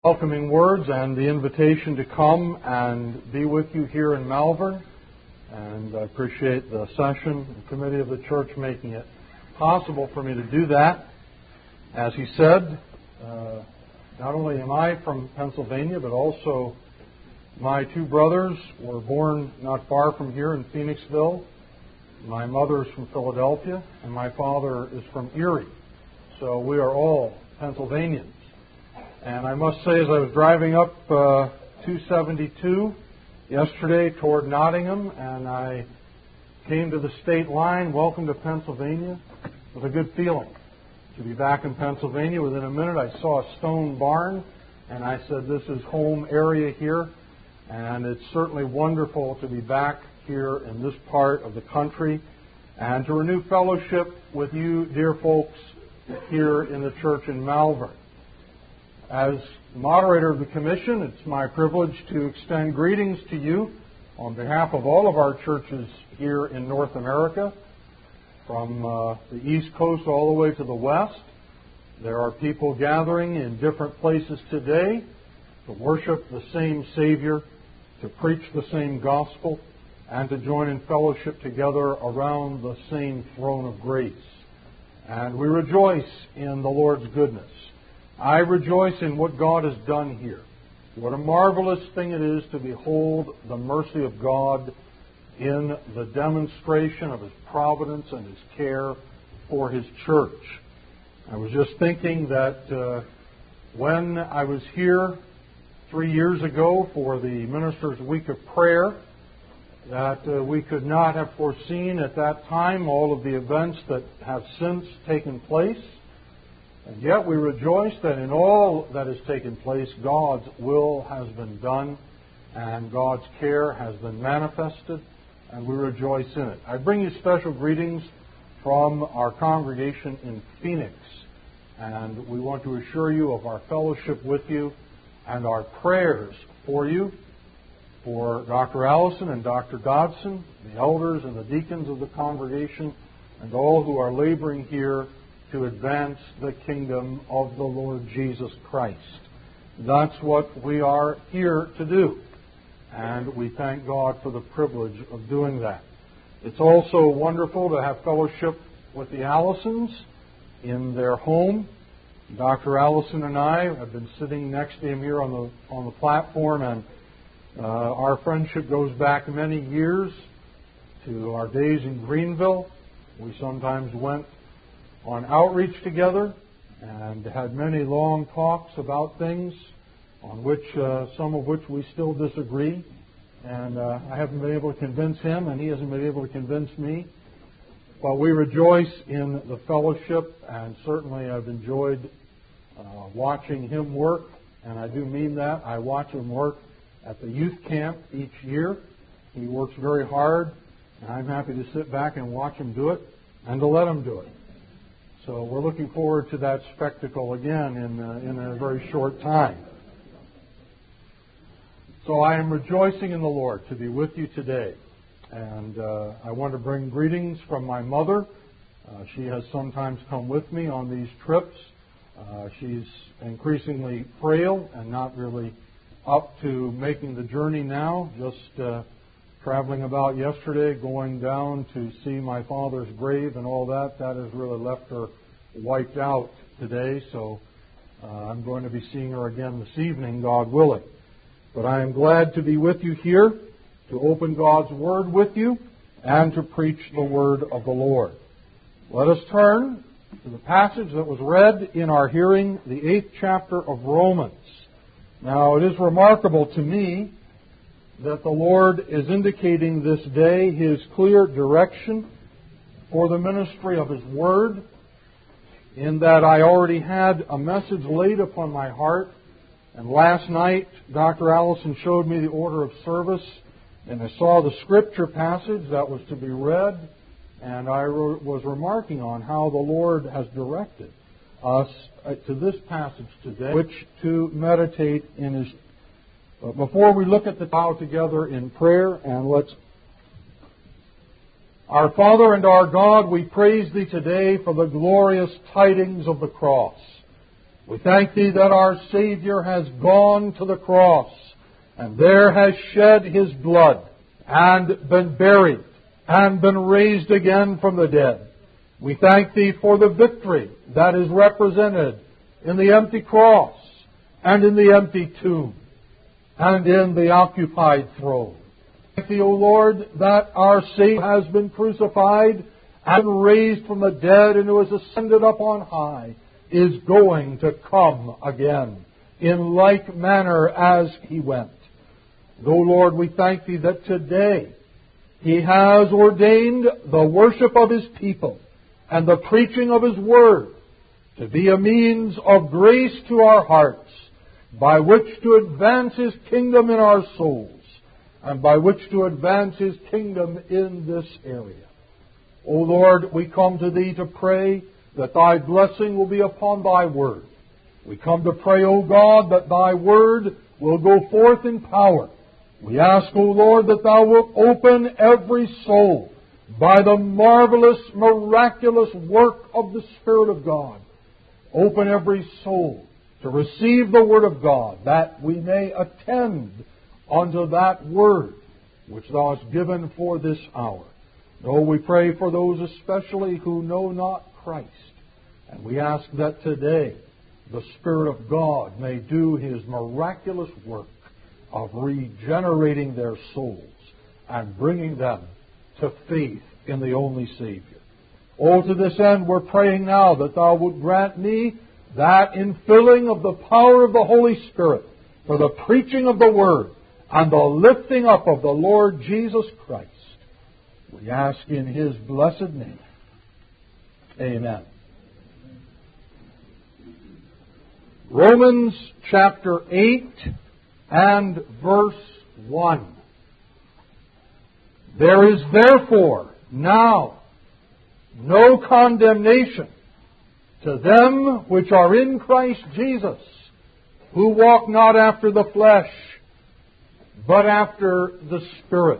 Welcoming words and the invitation to come and be with you here in Malvern. And I appreciate the session and committee of the church making it possible for me to do that. As he said, not only am I from Pennsylvania, but also my two brothers were born not far from here in Phoenixville. My mother is from Philadelphia, and my father is from Erie. So we are all Pennsylvanians. And I must say, as I was driving up 272 yesterday toward Nottingham, and I came to the state line, welcome to Pennsylvania, with a good feeling to be back in Pennsylvania. Within a minute, I saw a stone barn, and I said, this is home area here, and it's certainly wonderful to be back here in this part of the country and to renew fellowship with you, dear folks, here in the church in Malvern. As moderator of the commission, it's my privilege to extend greetings to you on behalf of all of our churches here in North America, from the East Coast all the way to the West. There are people gathering in different places today to worship the same Savior, to preach the same gospel, and to join in fellowship together around the same throne of grace. And we rejoice in the Lord's goodness. I rejoice in what God has done here. What a marvelous thing it is to behold the mercy of God in the demonstration of His providence and His care for His church. I was just thinking that when I was here 3 years ago for the Ministers' Week of Prayer, that we could not have foreseen at that time all of the events that have since taken place. And yet we rejoice that in all that has taken place, God's will has been done and God's care has been manifested, and we rejoice in it. I bring you special greetings from our congregation in Phoenix, and we want to assure you of our fellowship with you and our prayers for you, for Dr. Allison and Dr. Dodson, the elders and the deacons of the congregation, and all who are laboring here to advance the kingdom of the Lord Jesus Christ. That's what we are here to do, and we thank God for the privilege of doing that. It's also wonderful to have fellowship with the Allisons in their home. Dr. Allison and I have been sitting next to him here on the platform, and our friendship goes back many years to our days in Greenville. We sometimes went on outreach together and had many long talks about things on which some of which we still disagree. And I haven't been able to convince him, and he hasn't been able to convince me. But we rejoice in the fellowship, and certainly I've enjoyed watching him work, and I do mean that. I watch him work at the youth camp each year. He works very hard, and I'm happy to sit back and watch him do it and to let him do it. So we're looking forward to that spectacle again in a very short time. So I am rejoicing in the Lord to be with you today. And I want to bring greetings from my mother. She has sometimes come with me on these trips. She's increasingly frail and not really up to making the journey now, just traveling about yesterday, going down to see my father's grave and all that. That has really left her wiped out today, so I'm going to be seeing her again this evening, God willing. But I am glad to be with you here, to open God's Word with you, and to preach the Word of the Lord. Let us turn to the passage that was read in our hearing, the 8th chapter of Romans. Now, it is remarkable to me that the Lord is indicating this day His clear direction for the ministry of His Word, in that I already had a message laid upon my heart, and last night Dr. Allison showed me the order of service, and I saw the scripture passage that was to be read, and I was remarking on how the Lord has directed us to this passage today, which to meditate in His. But before we look at the bow together in prayer, and let's. Our Father and our God, we praise Thee today for the glorious tidings of the cross. We thank Thee that our Savior has gone to the cross and there has shed His blood and been buried and been raised again from the dead. We thank Thee for the victory that is represented in the empty cross and in the empty tomb and in the occupied throne. Thank Thee, O Lord, that our Savior has been crucified and raised from the dead and who has ascended up on high is going to come again in like manner as He went. O Lord, we thank Thee that today He has ordained the worship of His people and the preaching of His Word to be a means of grace to our hearts, by which to advance His kingdom in our souls, and by which to advance His kingdom in this area. O Lord, we come to Thee to pray that Thy blessing will be upon Thy Word. We come to pray, O God, that Thy Word will go forth in power. We ask, O Lord, that Thou wilt open every soul by the marvelous, miraculous work of the Spirit of God. Open every soul to receive the Word of God, that we may attend unto that Word which Thou hast given for this hour. Oh, we pray for those especially who know not Christ. And we ask that today the Spirit of God may do His miraculous work of regenerating their souls and bringing them to faith in the only Savior. Oh, to this end, we're praying now that Thou would grant me that infilling of the power of the Holy Spirit for the preaching of the Word and the lifting up of the Lord Jesus Christ. We ask in His blessed name. Amen. Romans chapter 8 and verse 1. There is therefore now no condemnation to them which are in Christ Jesus, who walk not after the flesh, but after the Spirit.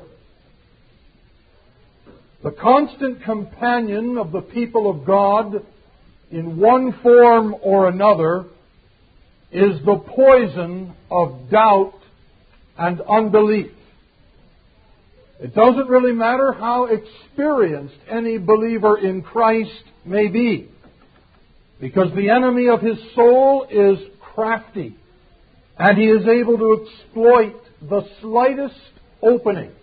The constant companion of the people of God in one form or another is the poison of doubt and unbelief. It doesn't really matter how experienced any believer in Christ may be, because the enemy of his soul is crafty, and he is able to exploit the slightest opening.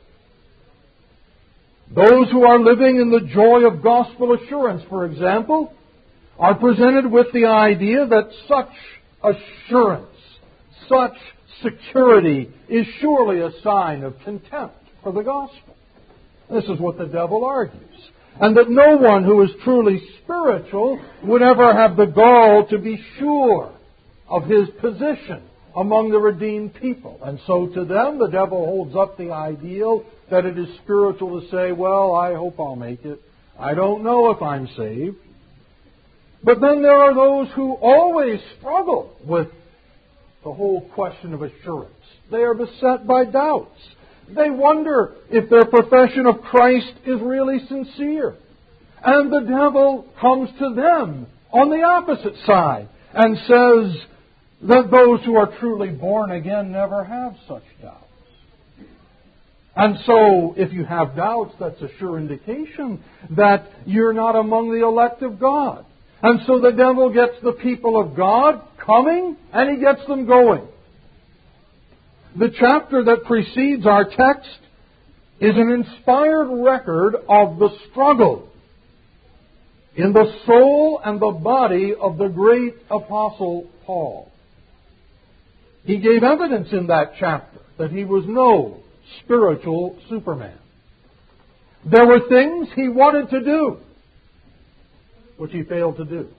Those who are living in the joy of gospel assurance, for example, are presented with the idea that such assurance, such security is surely a sign of contempt for the gospel. This is what the devil argues. And that no one who is truly spiritual would ever have the gall to be sure of his position among the redeemed people. And so to them, the devil holds up the ideal that it is spiritual to say, well, I hope I'll make it. I don't know if I'm saved. But then there are those who always struggle with the whole question of assurance. They are beset by doubts. They wonder if their profession of Christ is really sincere. And the devil comes to them on the opposite side and says that those who are truly born again never have such doubts. And so, if you have doubts, that's a sure indication that you're not among the elect of God. And so the devil gets the people of God coming, and he gets them going. The chapter that precedes our text is an inspired record of the struggle in the soul and the body of the great Apostle Paul. He gave evidence in that chapter that he was no spiritual Superman. There were things he wanted to do, which he failed to do.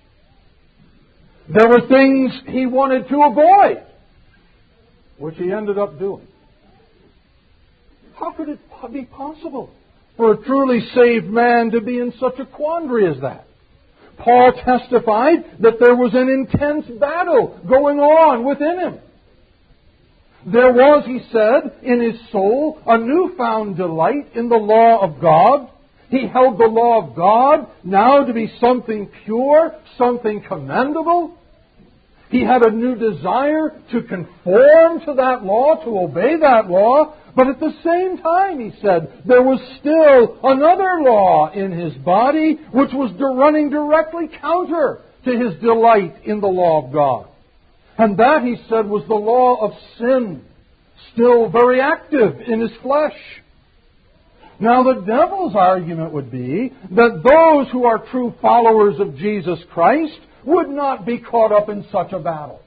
There were things he wanted to avoid, which he ended up doing. How could it be possible for a truly saved man to be in such a quandary as that? Paul testified that there was an intense battle going on within him. There was, he said, in his soul a newfound delight in the law of God. He held the law of God now to be something pure, something commendable. He had a new desire to conform to that law, to obey that law. But at the same time, he said, there was still another law in his body which was running directly counter to his delight in the law of God. And that, he said, was the law of sin, still very active in his flesh. Now, the devil's argument would be that those who are true followers of Jesus Christ would not be caught up in such a battle.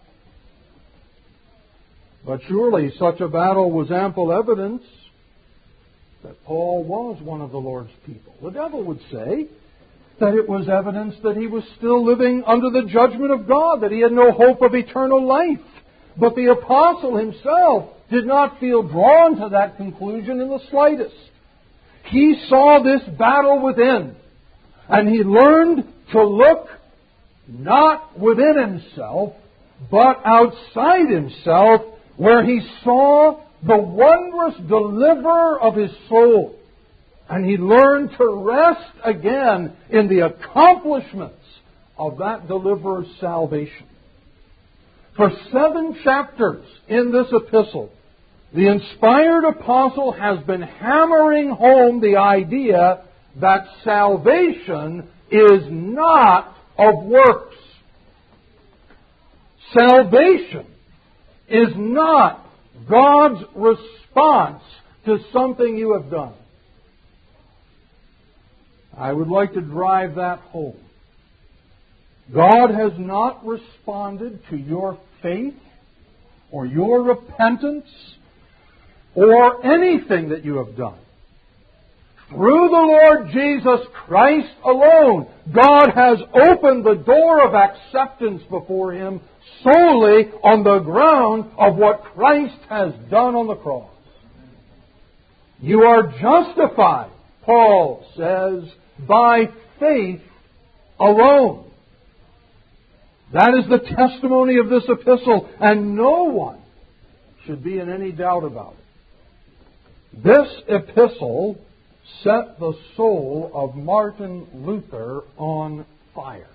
But surely such a battle was ample evidence that Paul was one of the Lord's people. The devil would say that it was evidence that he was still living under the judgment of God, that he had no hope of eternal life. But the apostle himself did not feel drawn to that conclusion in the slightest. He saw this battle within, and he learned to look not within himself, but outside himself, where he saw the wondrous deliverer of his soul. And he learned to rest again in the accomplishments of that deliverer's salvation. For 7 chapters in this epistle, the inspired apostle has been hammering home the idea that salvation is not of works. Salvation is not God's response to something you have done. I would like to drive that home. God has not responded to your faith or your repentance or anything that you have done. Through the Lord Jesus Christ alone, God has opened the door of acceptance before Him solely on the ground of what Christ has done on the cross. You are justified, Paul says, by faith alone. That is the testimony of this epistle, and no one should be in any doubt about it. This epistle set the soul of Martin Luther on fire.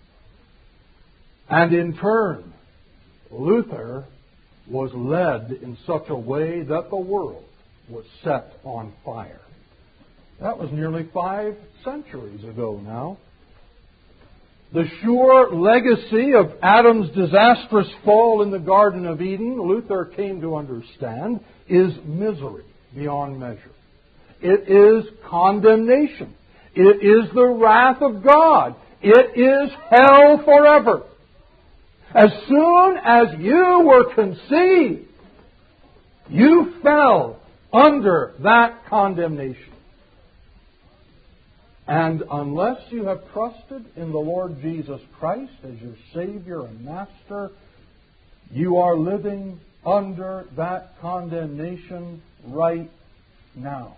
And in turn, Luther was led in such a way that the world was set on fire. That was nearly 5 centuries ago now. The sure legacy of Adam's disastrous fall in the Garden of Eden, Luther came to understand, is misery beyond measure. It is condemnation. It is the wrath of God. It is hell forever. As soon as you were conceived, you fell under that condemnation. And unless you have trusted in the Lord Jesus Christ as your Savior and Master, you are living under that condemnation right now.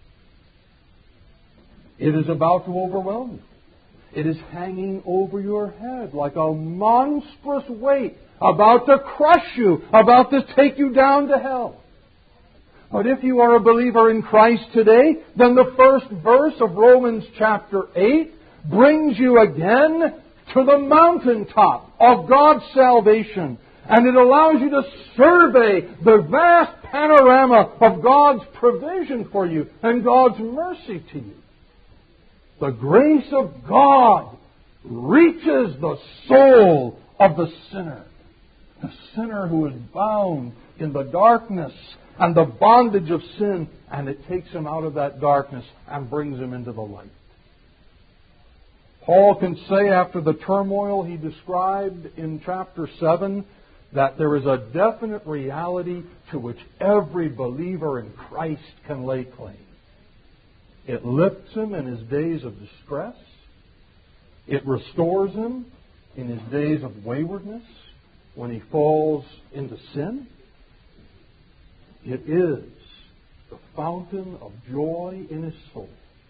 It is about to overwhelm you. It is hanging over your head like a monstrous weight, about to crush you, about to take you down to hell. But if you are a believer in Christ today, then the first verse of Romans chapter 8 brings you again to the mountaintop of God's salvation. And it allows you to survey the vast panorama of God's provision for you and God's mercy to you. The grace of God reaches the soul of the sinner who is bound in the darkness and the bondage of sin, and it takes him out of that darkness and brings him into the light. Paul can say after the turmoil he described in chapter 7 that there is a definite reality to which every believer in Christ can lay claim. It lifts him in his days of distress. It restores him in his days of waywardness when he falls into sin. It is the fountain of joy in his soul.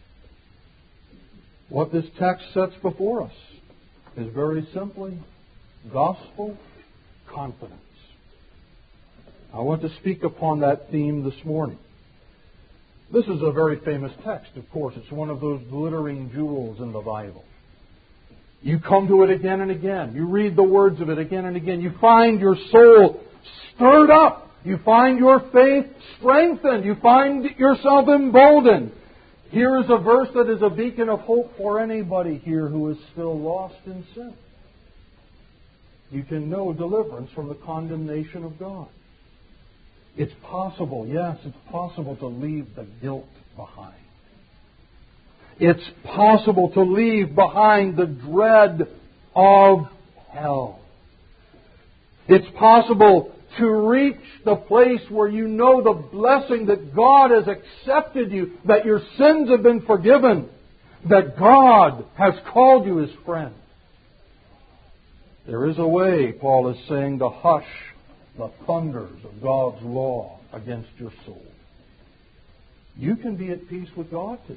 What this text sets before us is very simply gospel confidence. I want to speak upon that theme this morning. This is a very famous text, of course. It's one of those glittering jewels in the Bible. You come to it again and again. You read the words of it again and again. You find your soul stirred up. You find your faith strengthened. You find yourself emboldened. Here is a verse that is a beacon of hope for anybody here who is still lost in sin. You can know deliverance from the condemnation of God. It's possible, yes, it's possible to leave the guilt behind. It's possible to leave behind the dread of hell. It's possible to reach the place where you know the blessing that God has accepted you, that your sins have been forgiven, that God has called you His friend. There is a way, Paul is saying, to hush the thunders of God's law against your soul. You can be at peace with God today.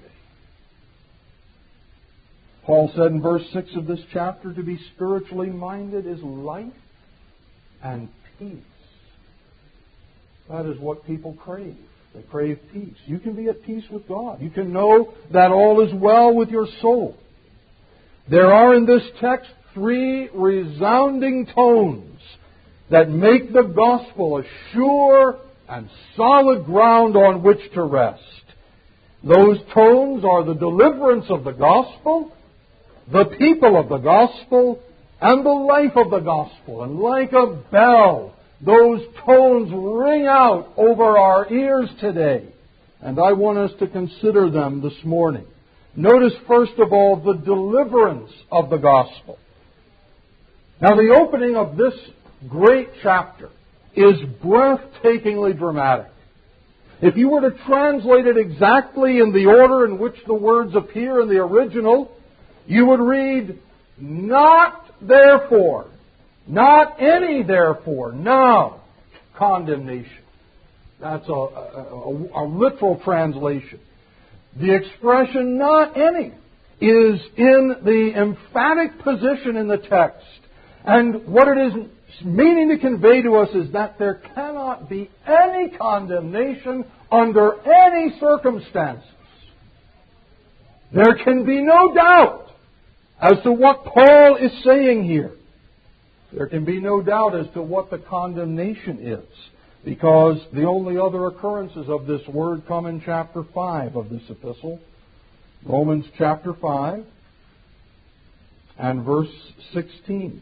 Paul said in verse 6 of this chapter, to be spiritually minded is life and peace. That is what people crave. They crave peace. You can be at peace with God. You can know that all is well with your soul. There are in this text 3 resounding tones that make the gospel a sure and solid ground on which to rest. Those tones are the deliverance of the gospel, the people of the gospel, and the life of the gospel. And like a bell, those tones ring out over our ears today. And I want us to consider them this morning. Notice, first of all, the deliverance of the gospel. Now, the opening of this great chapter is breathtakingly dramatic. If you were to translate it exactly in the order in which the words appear in the original, you would read, not therefore, not any therefore, now, condemnation. That's a literal translation. The expression not any is in the emphatic position in the text. And what it is meaning to convey to us is that there cannot be any condemnation under any circumstances. There can be no doubt as to what Paul is saying here. There can be no doubt as to what the condemnation is, because the only other occurrences of this word come in chapter 5 of this epistle. Romans chapter 5 and verse 16.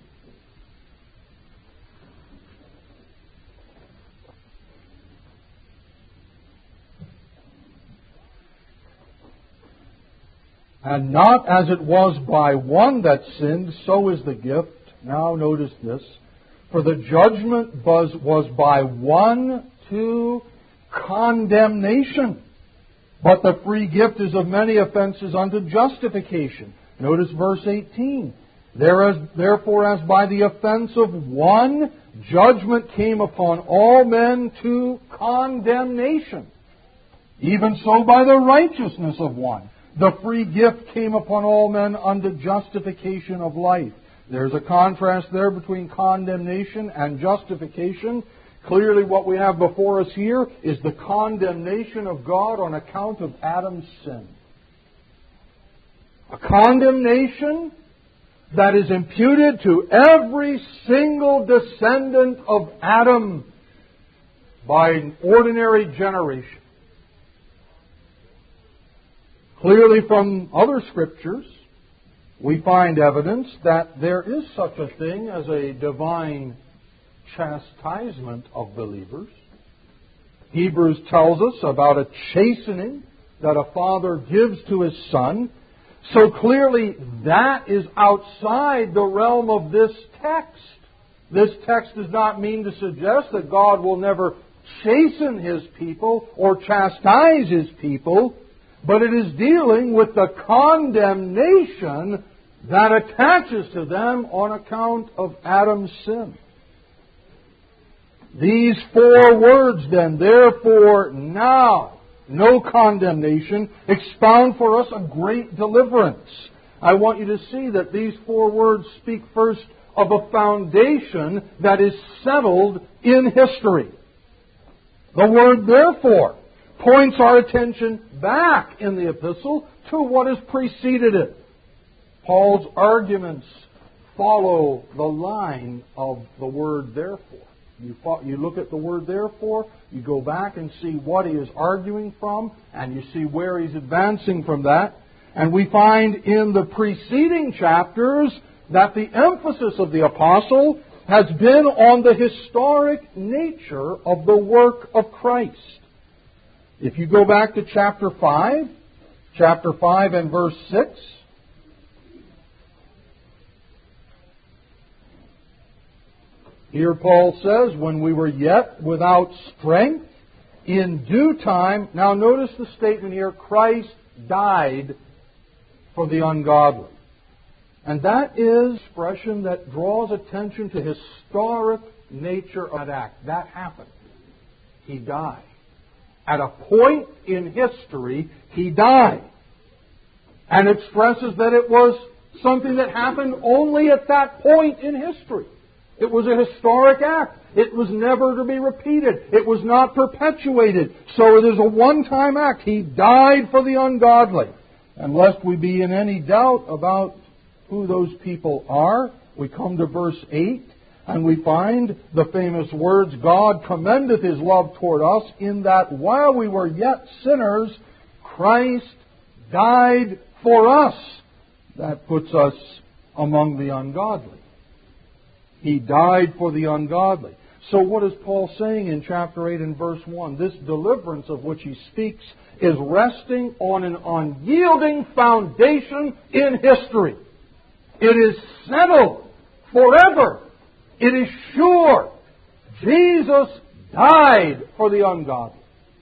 And not as it was by one that sinned, so is the gift. Now notice this. For the judgment was by one to condemnation. But the free gift is of many offenses unto justification. Notice verse 18. Therefore, as by the offense of one, judgment came upon all men to condemnation. Even so by the righteousness of one, the free gift came upon all men unto justification of life. There's a contrast there between condemnation and justification. Clearly what we have before us here is the condemnation of God on account of Adam's sin. A condemnation that is imputed to every single descendant of Adam by an ordinary generation. Clearly from other scriptures, we find evidence that there is such a thing as a divine chastisement of believers. Hebrews tells us about a chastening that a father gives to his son. So clearly that is outside the realm of this text. This text does not mean to suggest that God will never chasten His people or chastise His people, but it is dealing with the condemnation that attaches to them on account of Adam's sin. These 4 words then, therefore, now, no condemnation, expound for us a great deliverance. I want you to see that these 4 words speak first of a foundation that is settled in history. The word therefore points our attention back in the epistle to what has preceded it. Paul's arguments follow the line of the word therefore. You look at the word therefore, you go back and see what he is arguing from, and you see where he's advancing from that. And we find in the preceding chapters that the emphasis of the apostle has been on the historic nature of the work of Christ. If you go back to chapter 5 and verse 6, here Paul says, when we were yet without strength, in due time. Now notice the statement here, Christ died for the ungodly. And that is an expression that draws attention to historic nature of that act. That happened. He died. At a point in history, He died. And expresses that it was something that happened only at that point in history. It was a historic act. It was never to be repeated. It was not perpetuated. So it is a one-time act. He died for the ungodly. And lest we be in any doubt about who those people are, we come to verse 8, and we find the famous words, God commendeth His love toward us in that while we were yet sinners, Christ died for us. That puts us among the ungodly. He died for the ungodly. So what is Paul saying in chapter 8 and verse 1? This deliverance of which he speaks is resting on an unyielding foundation in history. It is settled forever. It is sure. Jesus died for the ungodly.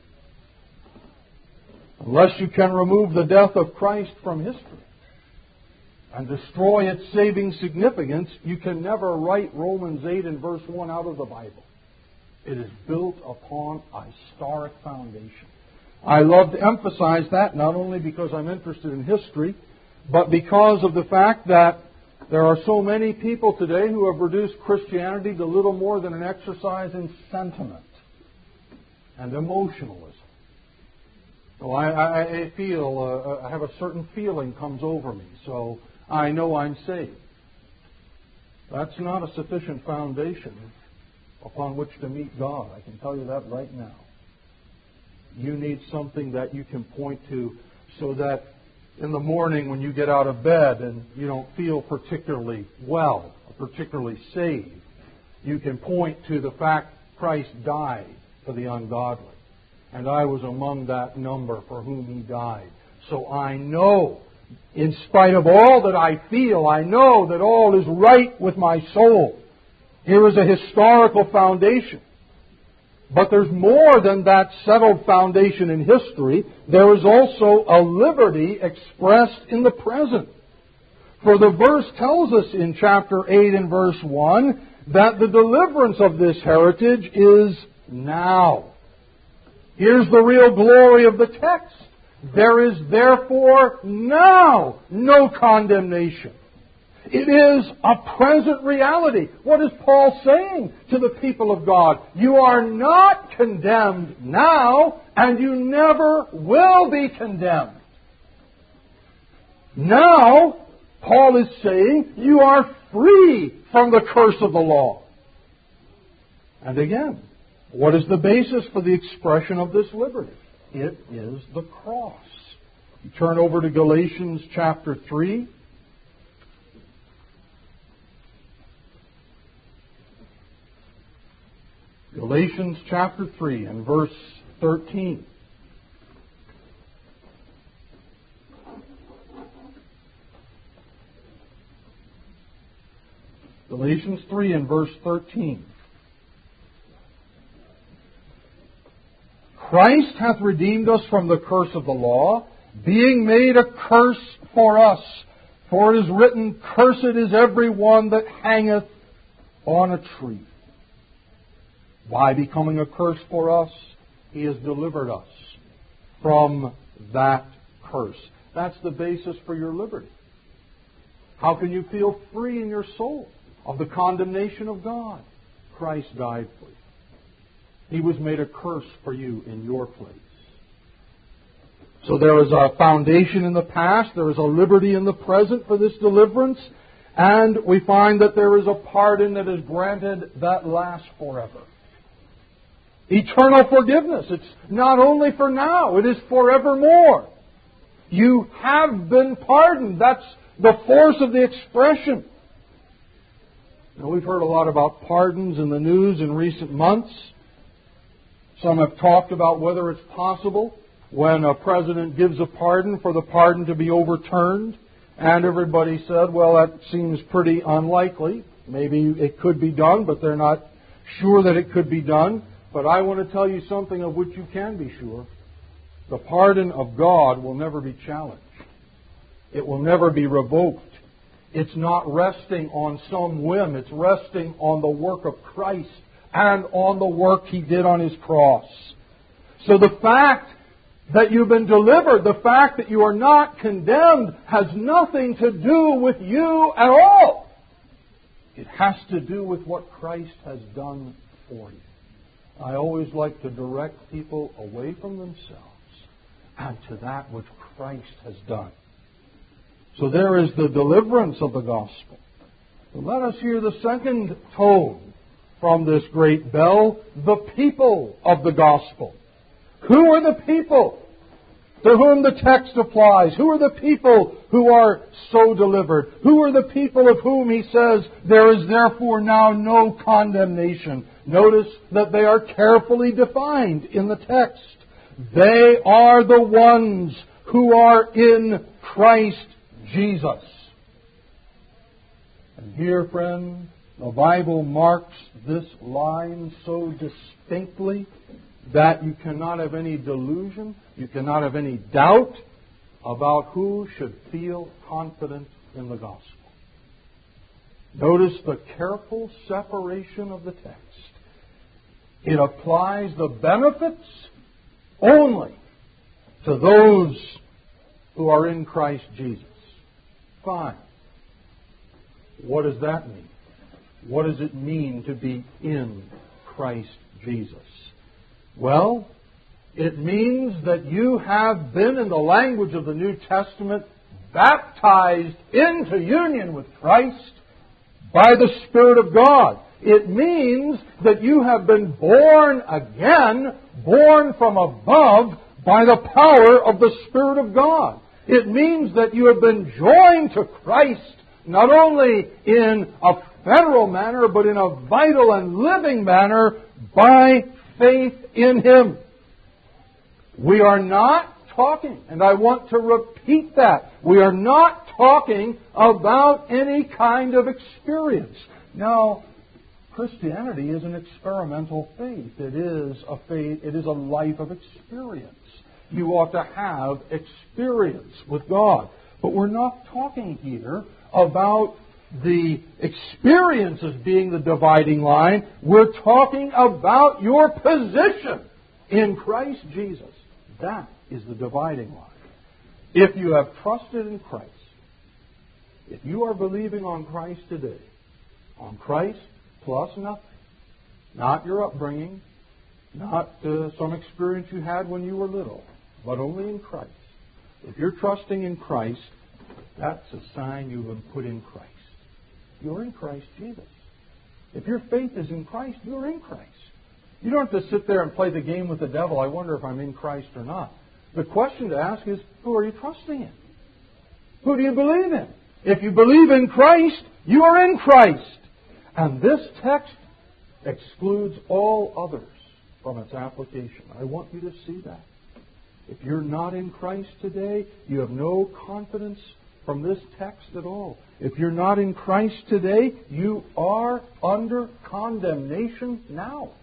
Unless you can remove the death of Christ from history and destroy its saving significance, you can never write Romans 8 and verse 1 out of the Bible. It is built upon a historic foundation. I love to emphasize that, not only because I'm interested in history, but because of the fact that there are so many people today who have reduced Christianity to little more than an exercise in sentiment and emotionalism. So I feel, I have a certain feeling comes over me, so I know I'm saved. That's not a sufficient foundation upon which to meet God. I can tell you that right now. You need something that you can point to so that in the morning when you get out of bed and you don't feel particularly well, or particularly saved, you can point to the fact Christ died for the ungodly. And I was among that number for whom He died. So I know, in spite of all that I feel, I know that all is right with my soul. Here is a historical foundation. But there's more than that settled foundation in history. There is also a liberty expressed in the present. For the verse tells us in chapter 8 and verse 1 that the deliverance of this heritage is now. Here's the real glory of the text. There is therefore now no condemnation. It is a present reality. What is Paul saying to the people of God? You are not condemned now, and you never will be condemned. Now, Paul is saying, you are free from the curse of the law. And again, what is the basis for the expression of this liberty? It is the cross. You turn over to Galatians chapter 3. Galatians chapter 3 and verse 13. Galatians 3 and verse 13. Christ hath redeemed us from the curse of the law, being made a curse for us. For it is written, Cursed is every one that hangeth on a tree. By becoming a curse for us, He has delivered us from that curse. That's the basis for your liberty. How can you feel free in your soul of the condemnation of God? Christ died for you. He was made a curse for you in your place. So there is a foundation in the past, there is a liberty in the present for this deliverance, and we find that there is a pardon that is granted that lasts forever. Eternal forgiveness. It's not only for now, it is forevermore. You have been pardoned. That's the force of the expression. Now, we've heard a lot about pardons in the news in recent months. Some have talked about whether it's possible when a president gives a pardon for the pardon to be overturned. And everybody said, well, that seems pretty unlikely. Maybe it could be done, but they're not sure that it could be done. But I want to tell you something of which you can be sure. The pardon of God will never be challenged. It will never be revoked. It's not resting on some whim. It's resting on the work of Christ and on the work He did on His cross. So the fact that you've been delivered, the fact that you are not condemned, has nothing to do with you at all. It has to do with what Christ has done for you. I always like to direct people away from themselves and to that which Christ has done. So there is the deliverance of the gospel. So let us hear the second tone from this great bell, the people of the gospel. Who are the people to whom the text applies? Who are the people who are so delivered? Who are the people of whom He says, there is therefore now no condemnation? Notice that they are carefully defined in the text. They are the ones who are in Christ Jesus. And here, friend, the Bible marks this line so distinctly that you cannot have any delusion, you cannot have any doubt about who should feel confident in the gospel. Notice the careful separation of the text. It applies the benefits only to those who are in Christ Jesus. Fine. What does that mean? What does it mean to be in Christ Jesus? Well, it means that you have been, in the language of the New Testament, baptized into union with Christ by the Spirit of God. It means that you have been born again, born from above by the power of the Spirit of God. It means that you have been joined to Christ, not only in a federal manner, but in a vital and living manner by faith in Him. We are not talking, and I want to repeat that, we are not talking about any kind of experience. Now, Christianity is an experimental faith. It is a faith, it is a life of experience. You ought to have experience with God. But we're not talking here about the experience as being the dividing line. We're talking about your position in Christ Jesus. That is the dividing line. If you have trusted in Christ, if you are believing on Christ today, on Christ plus nothing, not your upbringing, not some experience you had when you were little, but only in Christ. If you're trusting in Christ, that's a sign you've been put in Christ. You're in Christ Jesus. If your faith is in Christ, you're in Christ. You don't have to sit there and play the game with the devil. I wonder if I'm in Christ or not. The question to ask is, who are you trusting in? Who do you believe in? If you believe in Christ, you are in Christ. And this text excludes all others from its application. I want you to see that. If you're not in Christ today, you have no confidence from this text at all. If you're not in Christ today, you are under condemnation now.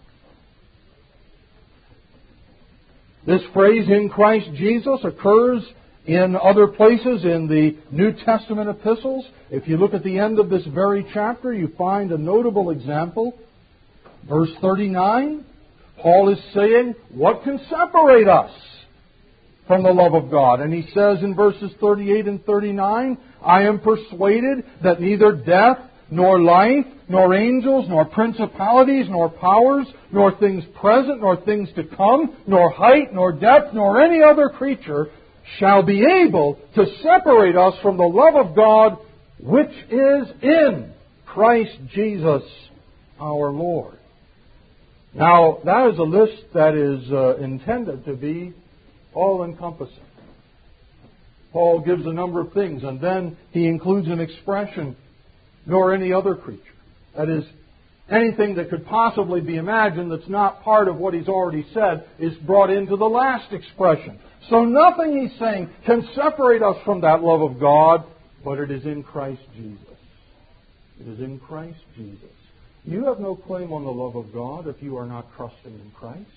This phrase, in Christ Jesus, occurs in other places in the New Testament epistles. If you look at the end of this very chapter, you find a notable example. Verse 39, Paul is saying, what can separate us from the love of God? And he says in verses 38 and 39, I am persuaded that neither death, nor life, nor angels, nor principalities, nor powers, nor things present, nor things to come, nor height, nor depth, nor any other creature shall be able to separate us from the love of God which is in Christ Jesus our Lord. Now, that is a list that is intended to be all-encompassing. Paul gives a number of things, and then he includes an expression, nor any other creature. That is, anything that could possibly be imagined that's not part of what he's already said is brought into the last expression. So nothing he's saying can separate us from that love of God, but it is in Christ Jesus. It is in Christ Jesus. You have no claim on the love of God if you are not trusting in Christ.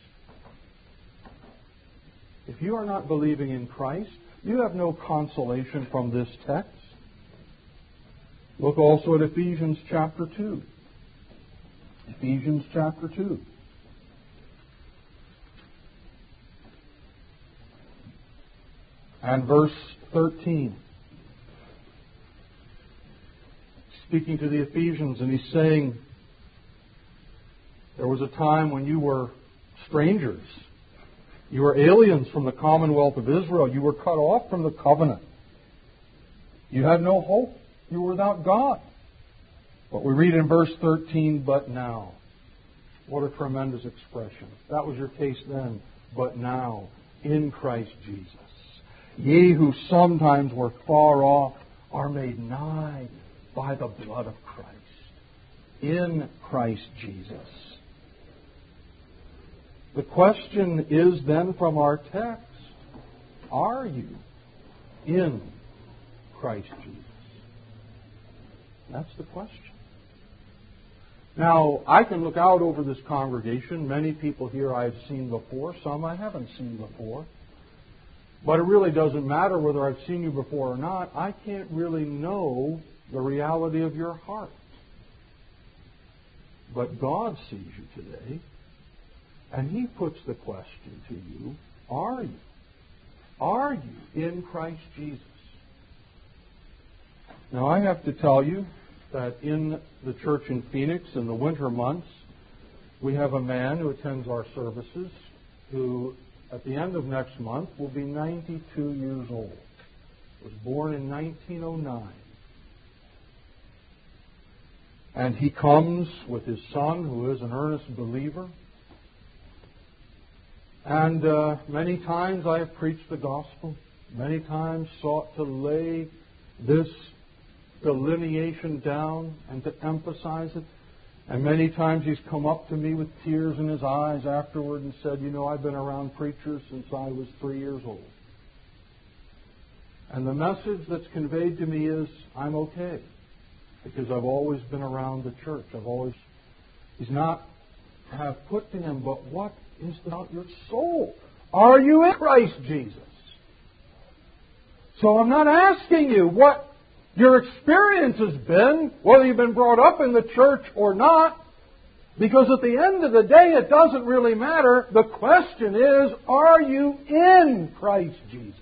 If you are not believing in Christ, you have no consolation from this text. Look also at Ephesians chapter 2. Ephesians chapter 2. And verse 13. Speaking to the Ephesians, and he's saying, there was a time when you were strangers. You were aliens from the commonwealth of Israel. You were cut off from the covenant. You had no hope. You were without God. But we read in verse 13, but now. What a tremendous expression. That was your case then. But now, in Christ Jesus. Ye who sometimes were far off are made nigh by the blood of Christ. In Christ Jesus. The question is then from our text, are you in Christ Jesus? That's the question. Now, I can look out over this congregation. Many people here I have seen before. Some I haven't seen before. But it really doesn't matter whether I've seen you before or not. I can't really know the reality of your heart. But God sees you today. And He puts the question to you, are you? Are you in Christ Jesus? Now, I have to tell you that in the church in Phoenix in the winter months, we have a man who attends our services who, at the end of next month, will be 92 years old. Was born in 1909. And he comes with his son, who is an earnest believer. And many times I have preached the gospel, many times sought to lay this delineation down and to emphasize it. And many times he's come up to me with tears in his eyes afterward and said, I've been around preachers since I was 3 years old. And the message that's conveyed to me is, I'm okay, because I've always been around the church. He's not have put to him, but what is about your soul? Are you in Christ Jesus? So I'm not asking you what your experience has been, whether you've been brought up in the church or not, because at the end of the day it doesn't really matter. The question is, are you in Christ Jesus?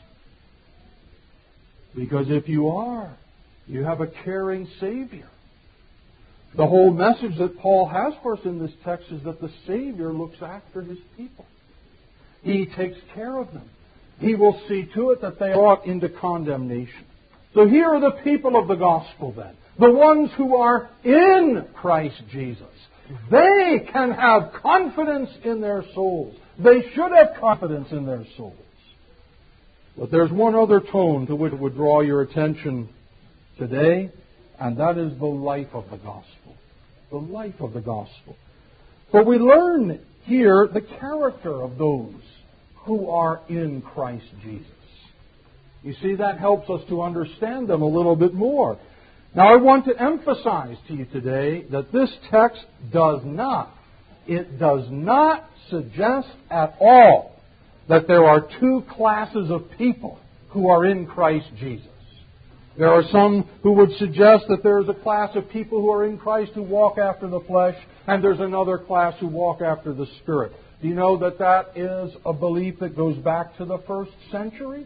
Because if you are, you have a caring Savior. The whole message that Paul has for us in this text is that the Savior looks after His people. He takes care of them. He will see to it that they are brought into condemnation. So here are the people of the gospel then. The ones who are in Christ Jesus. They can have confidence in their souls. They should have confidence in their souls. But there's one other tone to which would draw your attention today, and that is the life of the gospel. The life of the gospel. For we learn here the character of those who are in Christ Jesus. You see, that helps us to understand them a little bit more. Now, I want to emphasize to you today that this text does not suggest at all that there are two classes of people who are in Christ Jesus. There are some who would suggest that there is a class of people who are in Christ who walk after the flesh, and there's another class who walk after the Spirit. Do you know that that is a belief that goes back to the first century?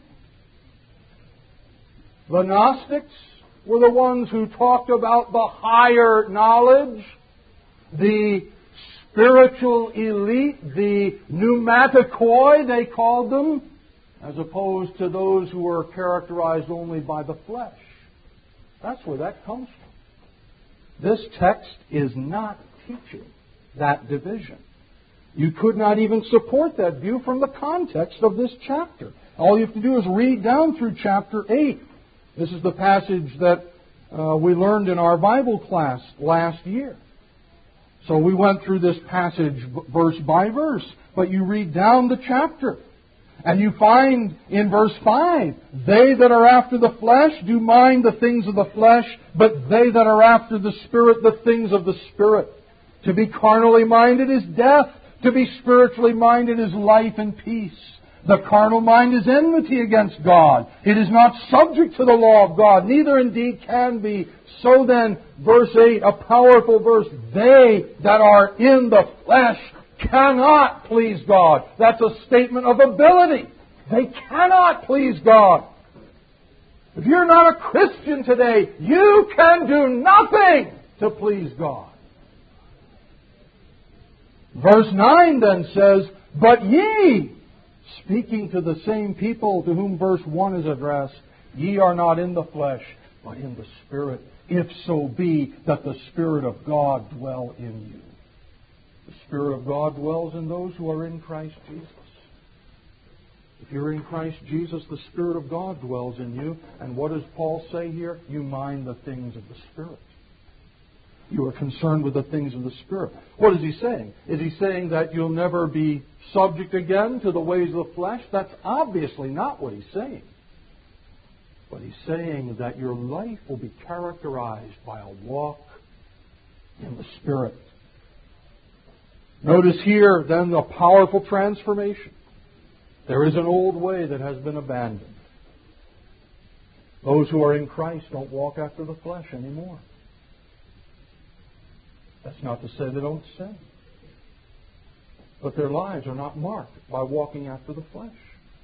The Gnostics were the ones who talked about the higher knowledge, the spiritual elite, the pneumatikoi, they called them. as opposed to those who are characterized only by the flesh. That's where that comes from. This text is not teaching that division. You could not even support that view from the context of this chapter. All you have to do is read down through chapter 8. This is the passage that we learned in our Bible class last year. So we went through this passage verse by verse. But you read down the chapter, and you find in verse 5, they that are after the flesh do mind the things of the flesh, but they that are after the Spirit, the things of the Spirit. To be carnally minded is death. To be spiritually minded is life and peace. The carnal mind is enmity against God. It is not subject to the law of God, neither indeed can be. So then, verse 8, a powerful verse, they that are in the flesh cannot please God. That's a statement of ability. They cannot please God. If you're not a Christian today, you can do nothing to please God. Verse 9 then says, but ye, speaking to the same people to whom verse 1 is addressed, ye are not in the flesh, but in the Spirit, if so be that the Spirit of God dwell in you. The Spirit of God dwells in those who are in Christ Jesus. If you're in Christ Jesus, the Spirit of God dwells in you. And what does Paul say here? You mind the things of the Spirit. You are concerned with the things of the Spirit. What is he saying? Is he saying that you'll never be subject again to the ways of the flesh? That's obviously not what he's saying. But he's saying that your life will be characterized by a walk in the Spirit. Notice here, then, the powerful transformation. There is an old way that has been abandoned. Those who are in Christ don't walk after the flesh anymore. That's not to say they don't sin. But their lives are not marked by walking after the flesh.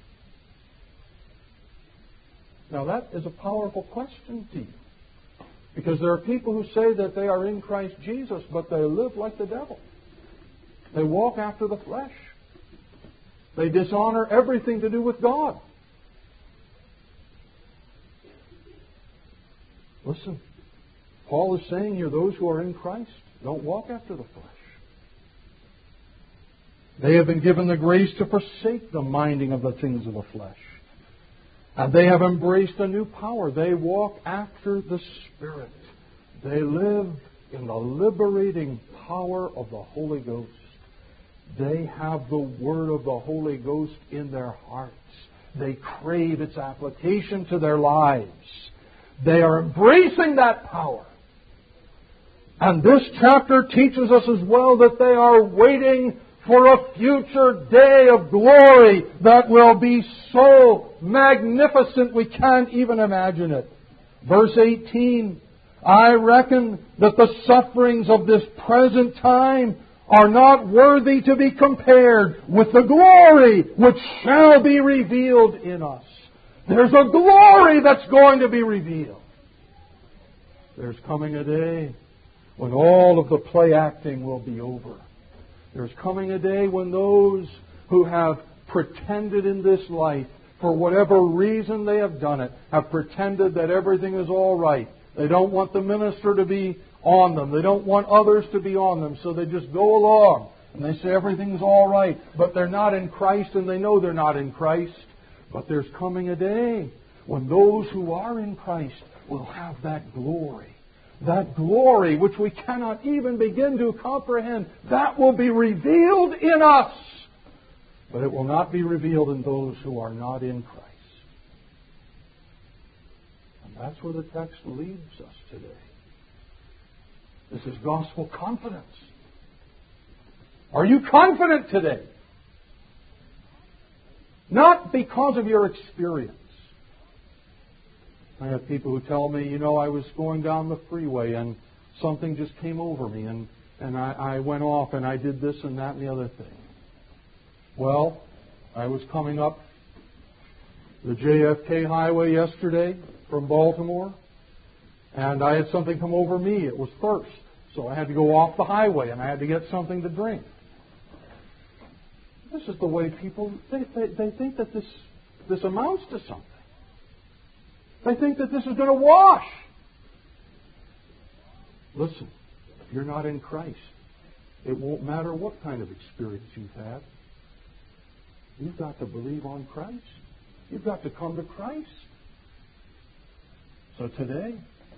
Now that is a powerful question to you. Because there are people who say that they are in Christ Jesus, but they live like the devil. They walk after the flesh. They dishonor everything to do with God. Listen, Paul is saying here, those who are in Christ don't walk after the flesh. They have been given the grace to forsake the minding of the things of the flesh. And they have embraced a new power. They walk after the Spirit. They live in the liberating power of the Holy Ghost. They have the Word of the Holy Ghost in their hearts. They crave its application to their lives. They are embracing that power. And this chapter teaches us as well that they are waiting for a future day of glory that will be so magnificent we can't even imagine it. Verse 18, I reckon that the sufferings of this present time are not worthy to be compared with the glory which shall be revealed in us. There's a glory that's going to be revealed. There's coming a day when all of the play acting will be over. There's coming a day when those who have pretended in this life, for whatever reason they have done it, have pretended that everything is all right. They don't want the minister to be on them. They don't want others to be on them. So they just go along and they say everything's all right. But they're not in Christ and they know they're not in Christ. But there's coming a day when those who are in Christ will have that glory. That glory which we cannot even begin to comprehend, that will be revealed in us. But it will not be revealed in those who are not in Christ. And that's where the text leads us today. This is gospel confidence. Are you confident today? Not because of your experience. I have people who tell me, I was going down the freeway and something just came over me and I went off and I did this and that and the other thing. Well, I was coming up the JFK highway yesterday from Baltimore and I had something come over me. It was thirst. So I had to go off the highway and I had to get something to drink. This is the way people, they think that this this amounts to something. They think that this is going to wash. Listen, if you're not in Christ, it won't matter what kind of experience you've had. You've got to believe on Christ. You've got to come to Christ. So today,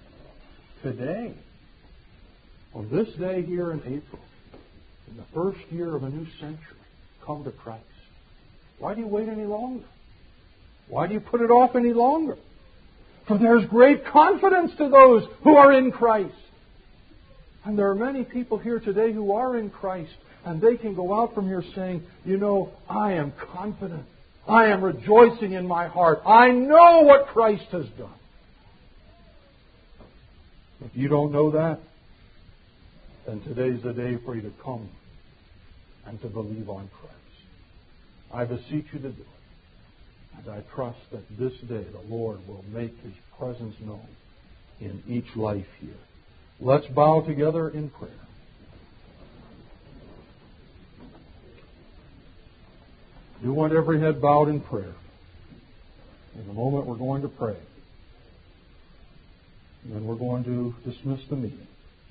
on this day here in April, in the first year of a new century, come to Christ. Why do you wait any longer? Why do you put it off any longer? For there's great confidence to those who are in Christ. And there are many people here today who are in Christ, and they can go out from here saying, you know, I am confident. I am rejoicing in my heart. I know what Christ has done. If you don't know that, then today's the day for you to come and to believe on Christ. I beseech you to do it. And I trust that this day the Lord will make His presence known in each life here. Let's bow together in prayer. You want every head bowed in prayer. In a moment we're going to pray. And then we're going to dismiss the meeting.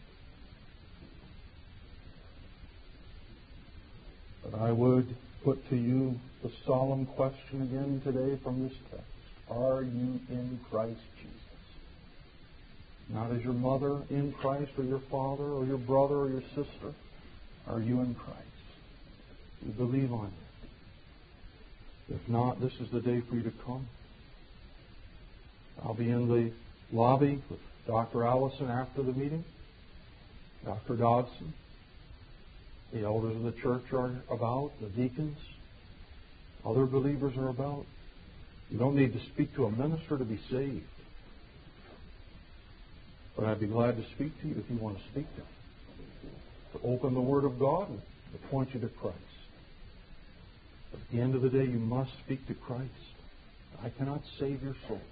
But I would put to you the solemn question again today from this text. Are you in Christ Jesus? Not as your mother in Christ, or your father, or your brother, or your sister. Are you in Christ? You believe on it. If not, this is the day for you to come. I'll be in the lobby with Dr. Allison after the meeting. Dr. Dodson. The elders of the church are about. The deacons. Other believers are about. You don't need to speak to a minister to be saved. But I'd be glad to speak to you if you want to speak to him. To open the Word of God and to point you to Christ. But at the end of the day, you must speak to Christ. I cannot save your soul.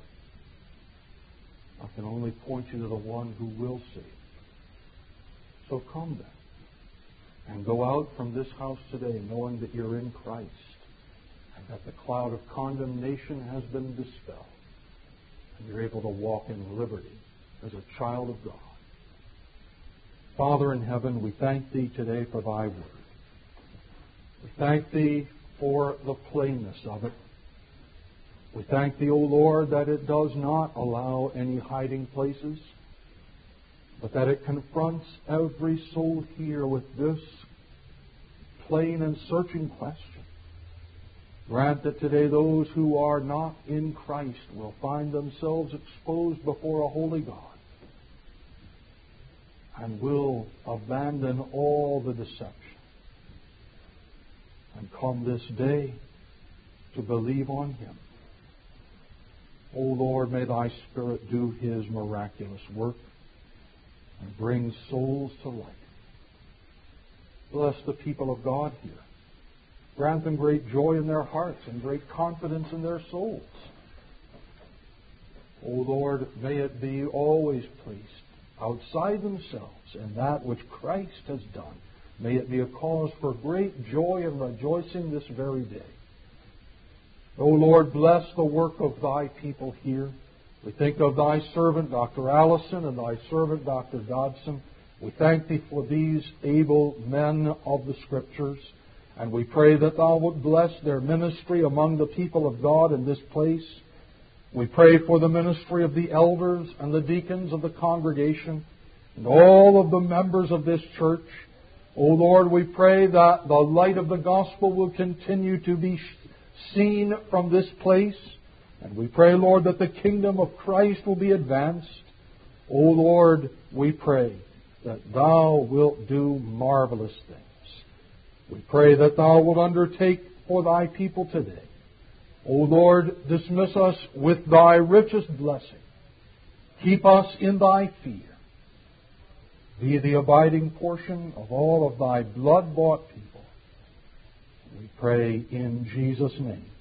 I can only point you to the one who will save. So come then. And go out from this house today knowing that you're in Christ. And that the cloud of condemnation has been dispelled. And you're able to walk in liberty as a child of God. Father in heaven, we thank Thee today for Thy Word. We thank Thee for the plainness of it. We thank Thee, O Lord, that it does not allow any hiding places, but that it confronts every soul here with this plain and searching question. Grant that today those who are not in Christ will find themselves exposed before a holy God and will abandon all the deception and come this day to believe on Him. O Lord, may Thy Spirit do His miraculous work and bring souls to light. Bless the people of God here. Grant them great joy in their hearts and great confidence in their souls. O Lord, may it be always placed outside themselves in that which Christ has done. May it be a cause for great joy and rejoicing this very day. O Lord, bless the work of Thy people here. We think of Thy servant, Dr. Allison, and Thy servant, Dr. Dodson. We thank Thee for these able men of the Scriptures. And we pray that Thou wilt bless their ministry among the people of God in this place. We pray for the ministry of the elders and the deacons of the congregation and all of the members of this church. O Lord, we pray that the light of the gospel will continue to be seen from this place. And we pray, Lord, that the kingdom of Christ will be advanced. O Lord, we pray that Thou wilt do marvelous things. We pray that Thou wilt undertake for Thy people today. O Lord, dismiss us with Thy richest blessing. Keep us in Thy fear. Be the abiding portion of all of Thy blood-bought people. We pray in Jesus' name.